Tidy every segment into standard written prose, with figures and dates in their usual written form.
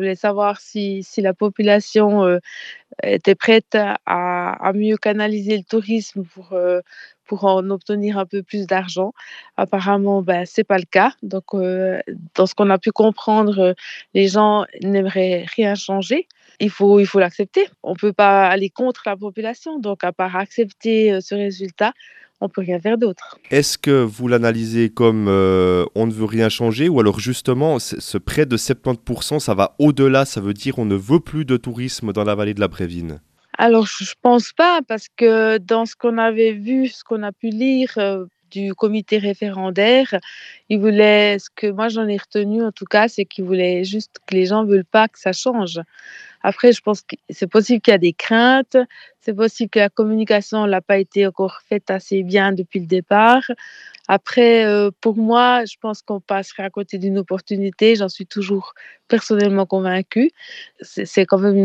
voulait savoir si la population, était prête à mieux canaliser le tourisme pour en obtenir un peu plus d'argent. Apparemment, c'est pas le cas. Donc, dans ce qu'on a pu comprendre, les gens n'aimeraient rien changer. Il faut l'accepter. On peut pas aller contre la population, donc à part accepter, ce résultat, on peut rien faire d'autre. Est-ce que vous l'analysez comme, on ne veut rien changer ou alors justement ce près de 70, ça va au-delà, ça veut dire on ne veut plus de tourisme dans la vallée de la Brévine? Alors je pense pas parce que dans ce qu'on avait vu, ce qu'on a pu lire, du comité référendaire, ils voulaient ce que moi j'en ai retenu en tout cas, c'est qu'ils voulaient juste que les gens veulent pas que ça change. Après, je pense que c'est possible qu'il y a des craintes, c'est possible que la communication n'a pas été encore faite assez bien depuis le départ. Après, pour moi, je pense qu'on passerait à côté d'une opportunité, j'en suis toujours personnellement convaincue. C'est quand même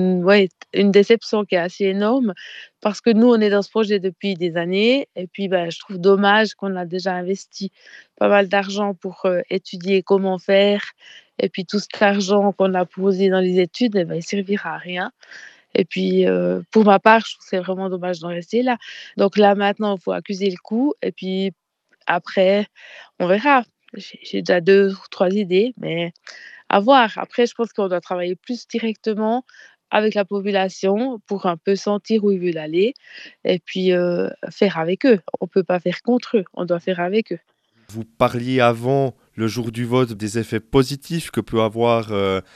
une déception qui est assez énorme parce que nous, on est dans ce projet depuis des années et puis, je trouve dommage qu'on a déjà investi pas mal d'argent pour, étudier comment faire et puis tout cet argent qu'on a posé dans les études il servira à rien et puis, pour ma part, je trouve que c'est vraiment dommage d'en rester là. Donc là, maintenant, il faut accuser le coup et puis après, on verra. J'ai déjà 2 ou 3 idées, mais à voir. Après, je pense qu'on doit travailler plus directement avec la population pour un peu sentir où ils veulent aller et puis, faire avec eux. On peut pas faire contre eux, on doit faire avec eux. Vous parliez avant, le jour du vote, des effets positifs que peut avoir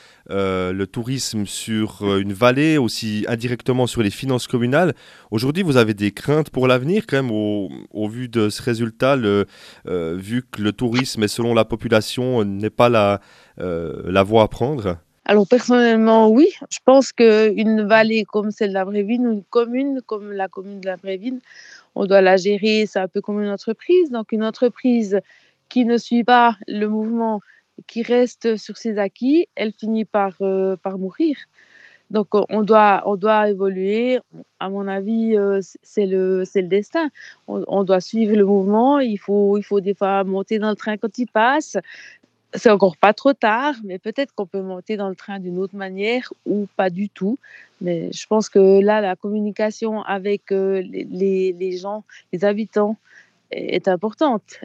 le tourisme sur une vallée, aussi indirectement sur les finances communales. Aujourd'hui, vous avez des craintes pour l'avenir, quand même, au vu de ce résultat, vu que le tourisme, et selon la population, n'est pas la voie à prendre. Alors personnellement, oui, je pense qu'une vallée comme celle de la Brévine ou une commune comme la commune de la Brévine, on doit la gérer, c'est un peu comme une entreprise. Donc une entreprise qui ne suit pas le mouvement, qui reste sur ses acquis, elle finit par mourir. Donc on doit évoluer. À mon avis, c'est le destin. On doit suivre le mouvement, il faut des fois monter dans le train quand il passe. C'est encore pas trop tard, mais peut-être qu'on peut monter dans le train d'une autre manière ou pas du tout. Mais je pense que là, la communication avec, les gens, les habitants est importante